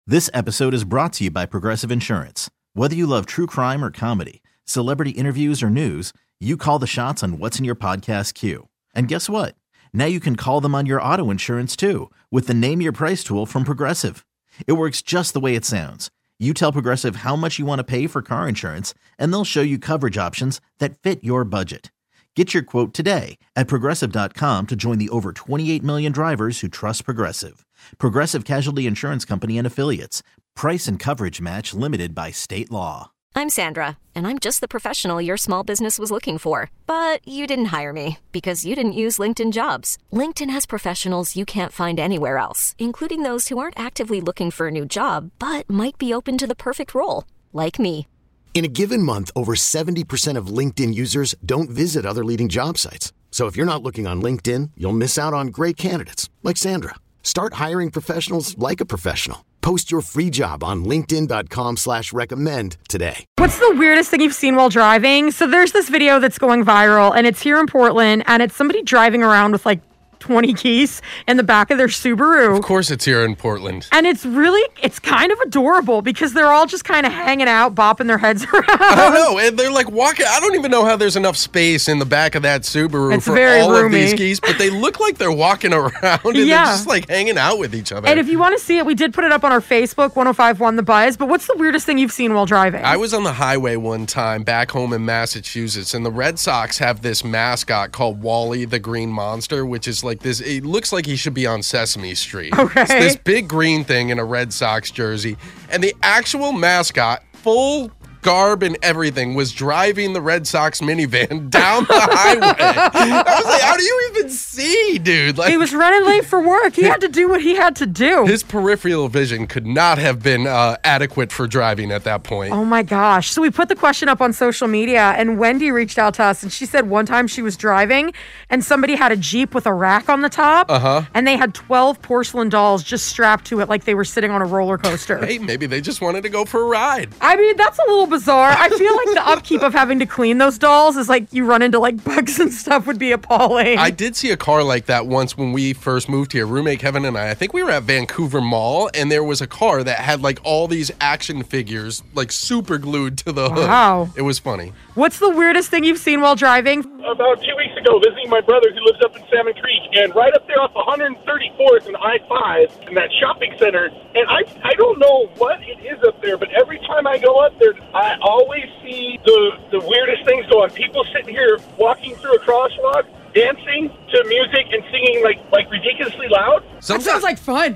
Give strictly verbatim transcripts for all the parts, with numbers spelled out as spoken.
This episode is brought to you by Progressive Insurance. Whether you love true crime or comedy, celebrity interviews or news, you call the shots on what's in your podcast queue. And guess what? Now you can call them on your auto insurance too with the Name Your Price tool from Progressive. It works just the way it sounds. You tell Progressive how much you want to pay for car insurance, and they'll show you coverage options that fit your budget. Get your quote today at Progressive dot com to join the over twenty-eight million drivers who trust Progressive. Progressive Casualty Insurance Company and Affiliates. Price and coverage match limited by state law. I'm Sandra, and I'm just the professional your small business was looking for. But you didn't hire me because you didn't use LinkedIn Jobs. LinkedIn has professionals you can't find anywhere else, including those who aren't actively looking for a new job, but might be open to the perfect role, like me. In a given month, over seventy percent of LinkedIn users don't visit other leading job sites. So if you're not looking on LinkedIn, you'll miss out on great candidates like Sandra. Start hiring professionals like a professional. Post your free job on linkedin dot com slash recommend today. What's the weirdest thing you've seen while driving? So there's this video that's going viral, and it's here in Portland, and it's somebody driving around with like twenty geese in the back of their Subaru. Of course it's here in Portland. And it's really, it's kind of adorable because they're all just kind of hanging out, bopping their heads around. I know, and they're like walking. I don't even know how there's enough space in the back of that Subaru It's for very all roomy. of these geese, but they look like they're walking around and Yeah. they're just like hanging out with each other. And if you want to see it, we did put it up on our Facebook, one oh five point one The Buzz. But what's the weirdest thing you've seen while driving? I was on the highway one time back home in Massachusetts, and the Red Sox have this mascot called Wally the Green Monster, which is like this, it looks like he should be on Sesame Street. Okay. It's this big green thing in a Red Sox jersey, and the actual mascot, full garb and everything, was driving the Red Sox minivan down the highway. I was like, how do you even see, dude? Like, He was running late for work. He had to do what he had to do. his peripheral vision could not have been uh, adequate for driving at that point. Oh my gosh. So we put the question up on social media, and Wendy reached out to us, and she said one time she was driving and somebody had a Jeep with a rack on the top. Uh-huh. And they had twelve porcelain dolls just strapped to it like they were sitting on a roller coaster. Hey, maybe they just wanted to go for a ride. I mean, that's a little bizarre. I feel like the upkeep of having to clean those dolls is like you run into like bugs and stuff would be appalling. I did see a car like that once when we first moved here. Roommate Kevin and I, I think we were at Vancouver Mall, and there was a car that had like all these action figures like super glued to the hood. Wow. It was funny. What's the weirdest thing you've seen while driving? About two weeks ago, visiting my brother who lives up in Salmon Creek, and right up there off one thirty-fourth and I five in that shopping center. And I I don't know what it is up there, but every time I go up there, I always see the, the weirdest things go on. People sitting here walking through a crosswalk, dancing to music and singing like like ridiculously loud. That sounds like fun.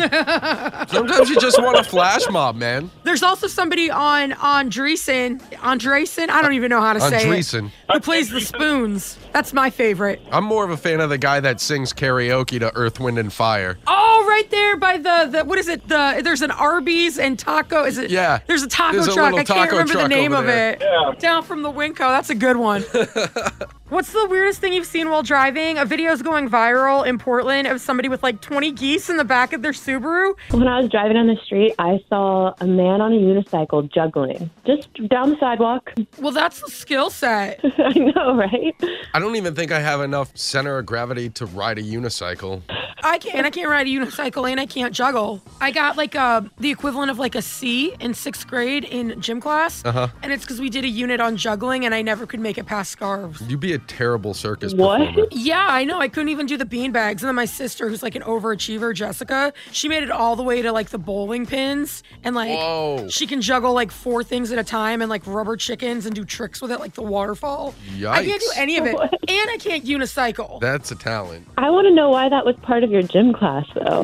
Yeah. Sometimes you just want a flash mob, man. There's also somebody on Andreessen, Andreessen, I don't even know how to say Andreessen. it, who plays the spoons. That's my favorite. I'm more of a fan of the guy that sings karaoke to Earth, Wind, and Fire. Oh, right there by the, the what is it? The There's an Arby's and taco. Is it? Yeah. There's a taco There's a truck. little I can't taco remember the truck name over of there. it. Yeah. Down from the Winco. That's a good one. What's the weirdest thing you've seen while driving? A video's going viral in Portland of somebody with like twenty geese in the back of their Subaru. When I was driving on the street, I saw a man on a unicycle juggling just down the sidewalk. Well, that's the skill set. I know, right? I don't even think I have enough center of gravity to ride a unicycle. I can't. I can't ride a unicycle and I can't juggle. I got like a the equivalent of like a C in sixth grade in gym class, Uh-huh. and it's because we did a unit on juggling and I never could make it past scarves. You'd be a terrible circus What? performer. Yeah, I know. I couldn't even do the beanbags. And then my sister, who's like an overachiever, Jessica, she made it all the way to like the bowling pins, and like Whoa. she can juggle like four things at a time and like rubber chickens and do tricks with it, like the waterfall. I can't do Yikes. any of it, What? and I can't unicycle. That's a talent. I want to know why that was part of your gym class, though.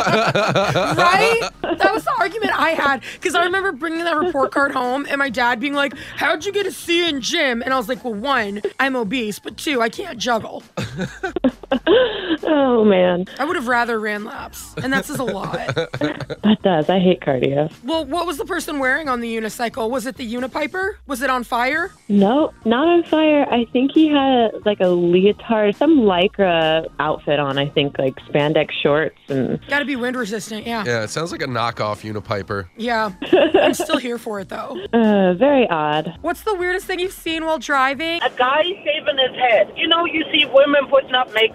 Right? That was the argument I had. Because I remember bringing that report card home and my dad being like, how'd you get a C in gym? And I was like, well, one, I'm obese, but two, I can't juggle. Oh, man. I would have rather ran laps. And that says a lot. That does. I hate cardio. Well, what was the person wearing on the unicycle? Was it the Unipiper? Was it on fire? No, not on fire. I think he had like a leotard, some lycra outfit on, I think, like spandex shorts. and. Gotta be wind resistant, yeah. Yeah, it sounds like a knockoff Unipiper. Yeah. I'm still here for it, though. Uh, very odd. What's the weirdest thing you've seen while driving? A guy shaving his head. You know, you see women putting up makeup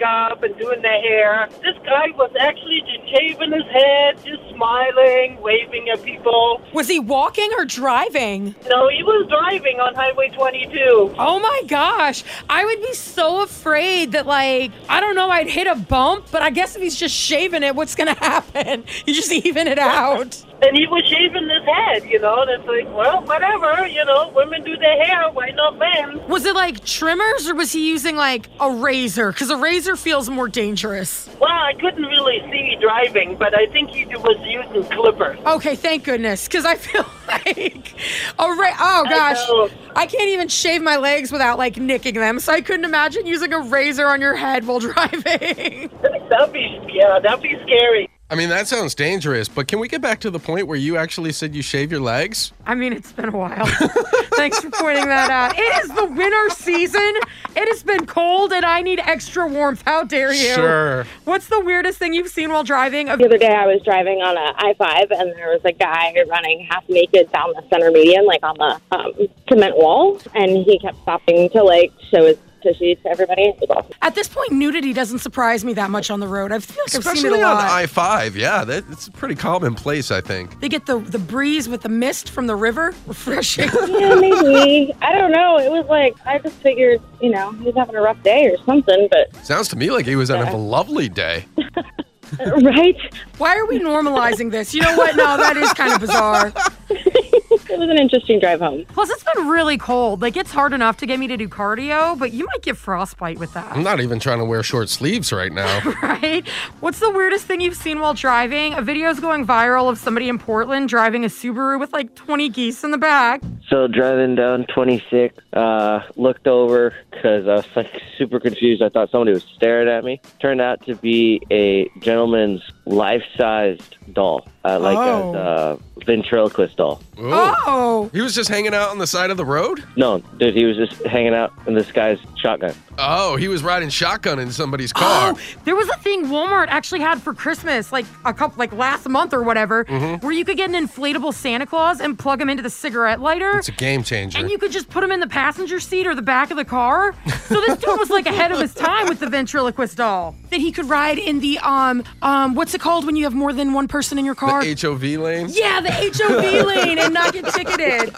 makeup and doing their hair. This guy was actually just shaving his head, just smiling, waving at people. Was he walking or driving? No, he was driving on Highway twenty-two. Oh my gosh. I would be so afraid that, like, I don't know, I'd hit a bump, but I guess if he's just shaving it, what's going to happen? You just even it out. And he was shaving his head, you know, and it's like, well, whatever, you know, women do their hair, why not men? Was it like trimmers or was he using like a razor? Because a razor feels more dangerous. Well, I couldn't really see driving, but I think he was using clippers. Okay, thank goodness, because I feel like a ra- oh gosh, I, I can't even shave my legs without like nicking them, so I couldn't imagine using a razor on your head while driving. That'd be, yeah, that'd be scary. I mean, that sounds dangerous, but can we get back to the point where you actually said you shave your legs? I mean, it's been a while. Thanks for pointing that out. It is the winter season. It has been cold, and I need extra warmth. How dare you? Sure. What's the weirdest thing you've seen while driving? The other day, I was driving on a I five, and there was a guy running half naked down the center median, like on the um, cement wall, and he kept stopping to, like, show his tushy to everybody. It was awesome. At this point, nudity doesn't surprise me that much on the road. I feel like I've Especially seen it a on lot. I five, yeah, that, it's a pretty commonplace, I think. They get the, the breeze with the mist from the river. Refreshing. Yeah, maybe. I don't know. It was like, I just figured, you know, he was having a rough day or something, but... Sounds to me like he was having a lovely day. Right? Why are we normalizing this? You know what? No, that is kind of bizarre. It was an interesting drive home. Plus, it's been really cold. Like, it's hard enough to get me to do cardio, but you might get frostbite with that. I'm not even trying to wear short sleeves right now. Right? What's the weirdest thing you've seen while driving? A video's going viral of somebody in Portland driving a Subaru with like twenty geese in the back. So driving down twenty-six, uh, looked over because I was like super confused. I thought somebody was staring at me. Turned out to be a gentleman's life-sized doll, uh, like Oh. a uh, ventriloquist doll. Ooh. Oh. He was just hanging out on the side of the road? No, dude, he was just hanging out in this guy's shotgun. Oh, he was riding shotgun in somebody's car. Oh, there was a thing Walmart actually had for Christmas, like a couple, like last month or whatever, Mhm. where you could get an inflatable Santa Claus and plug him into the cigarette lighter. It's a game changer. And you could just put him in the passenger seat or the back of the car. So this dude was like ahead of his time with the ventriloquist doll. That he could ride in the, um, um, what's it called when you have more than one person in your car? The H O V lane? Yeah, the H O V lane and not get ticketed.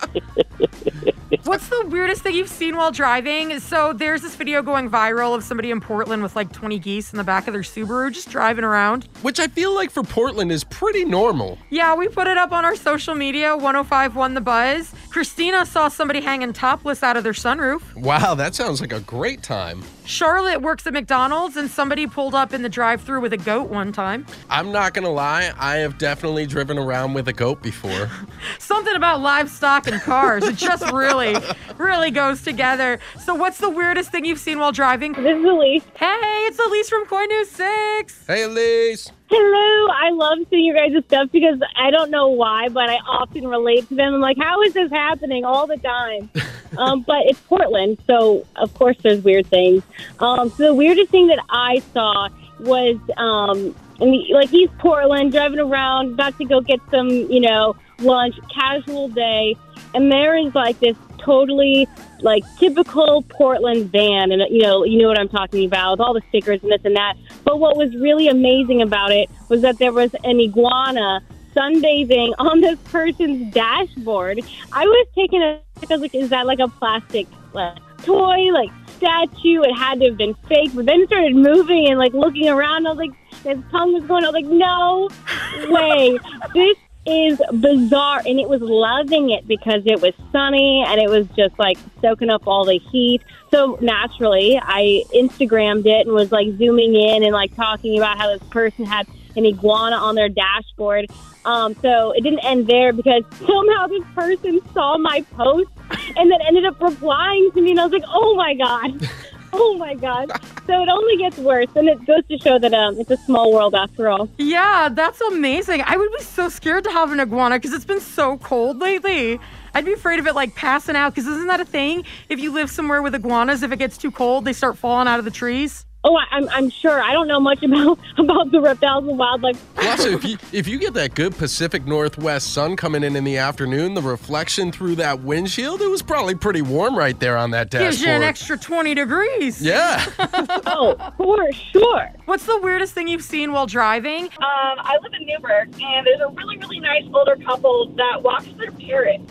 What's the weirdest thing you've seen while driving? So there's this video going viral of somebody in Portland with like twenty geese in the back of their Subaru just driving around. Which I feel like for Portland is pretty normal. Yeah, we put it up on our social media, one oh five one The Buzz. Christina saw somebody hanging topless out of their sunroof. Wow, that sounds like a great time. Charlotte works at McDonald's and somebody pulled up in the drive-thru with a goat one time. I'm not going to lie, I have definitely driven around with a goat before. Something about livestock and cars. It just really, really goes together. So what's the weirdest thing you've seen while driving? This is Elise. Hey, it's Elise from Koi News six. Hey, Elise. Hello. I love seeing your guys' stuff because I don't know why, but I often relate to them. I'm like, how is this happening all the time? um, but it's Portland, so of course there's weird things. Um, so the weirdest thing that I saw was, um, in the, like, East Portland, driving around, about to go get some, you know, lunch, casual day, and there is like this totally like typical Portland van, and you know, you know what I'm talking about, with all the stickers and this and that. But what was really amazing about it was that there was an iguana sunbathing on this person's dashboard. I was taken a I was like, is that like a plastic like, toy, like statue? It had to have been fake. But then it started moving and like looking around. I was like, his tongue was going. I was like, no way. This is bizarre, and it was loving it because it was sunny and it was just like soaking up all the heat. So naturally, I Instagrammed it and was like zooming in and like talking about how this person had an iguana on their dashboard. Um, so it didn't end there because somehow this person saw my post and then ended up replying to me, and I was like, oh my God. Oh my God. So it only gets worse, and it goes to show that um, it's a small world after all. Yeah, that's amazing. I would be so scared to have an iguana because it's been so cold lately. I'd be afraid of it like passing out, because isn't that a thing? If you live somewhere with iguanas, if it gets too cold, they start falling out of the trees. Oh, I, I'm I'm sure. I don't know much about, about the reptiles and wildlife. Plus, if you if you get that good Pacific Northwest sun coming in in the afternoon, the reflection through that windshield, it was probably pretty warm right there on that dashboard. Gives you an extra twenty degrees. Yeah. Oh, for sure. What's the weirdest thing you've seen while driving? Um, I live in Newburgh, and there's a really, really nice older couple that walks their parrot.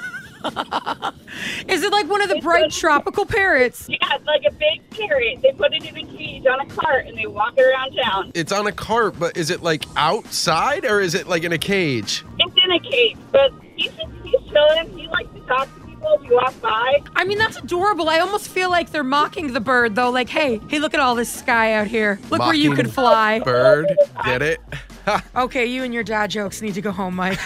Is it like one of the bright tropical parrots? Yeah, it's like a big parrot. They put it in a cage on a cart, and they walk it around town. It's on a cart, but is it like outside or is it like in a cage? It's in a cage, but he's just, he's chilling. He likes to talk to people as you walk by. I mean, that's adorable. I almost feel like they're mocking the bird, though. Like, hey, hey, look at all this sky out here. Look where you Mocking could fly. Bird, get it? Okay, you and your dad jokes need to go home, Mike.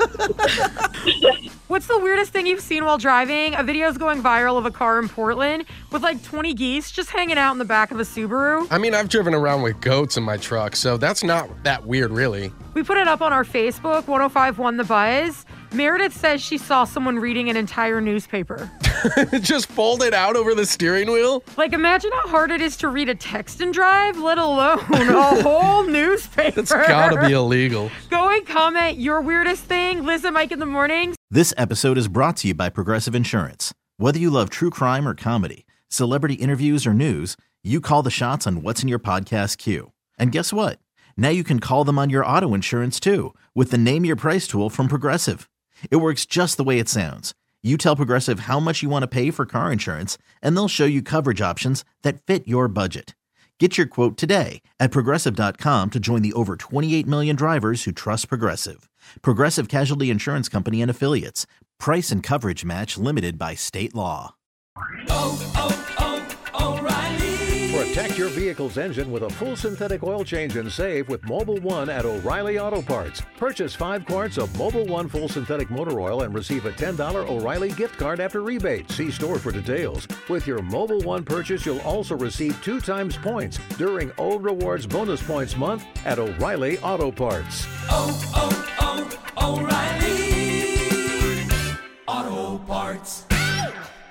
What's the weirdest thing you've seen while driving? A video's going viral of a car in Portland with like twenty geese just hanging out in the back of a Subaru. I mean, I've driven around with goats in my truck, so that's not that weird, really. We put it up on our Facebook, one oh five one The Buzz. Meredith says she saw someone reading an entire newspaper. Just fold it out over the steering wheel? Like, imagine how hard it is to read a text and drive, let alone a whole newspaper. It's gotta be illegal. Go and comment your weirdest thing. Liz and Mike in the mornings. This episode is brought to you by Progressive Insurance. Whether you love true crime or comedy, celebrity interviews or news, you call the shots on what's in your podcast queue. And guess what? Now you can call them on your auto insurance too with the Name Your Price tool from Progressive. It works just the way it sounds. You tell Progressive how much you want to pay for car insurance, and they'll show you coverage options that fit your budget. Get your quote today at Progressive dot com to join the over twenty-eight million drivers who trust Progressive. Progressive Casualty Insurance Company and Affiliates. Price and coverage match limited by state law. Oh, oh, oh, O'Reilly. Protect your vehicle's engine with a full synthetic oil change and save with Mobil one at O'Reilly Auto Parts. Purchase five quarts of Mobil one full synthetic motor oil and receive a ten dollars O'Reilly gift card after rebate. See store for details. With your Mobil one purchase, you'll also receive two times points during O Rewards Bonus Points Month at O'Reilly Auto Parts. Oh, oh, oh, O'Reilly Auto Parts.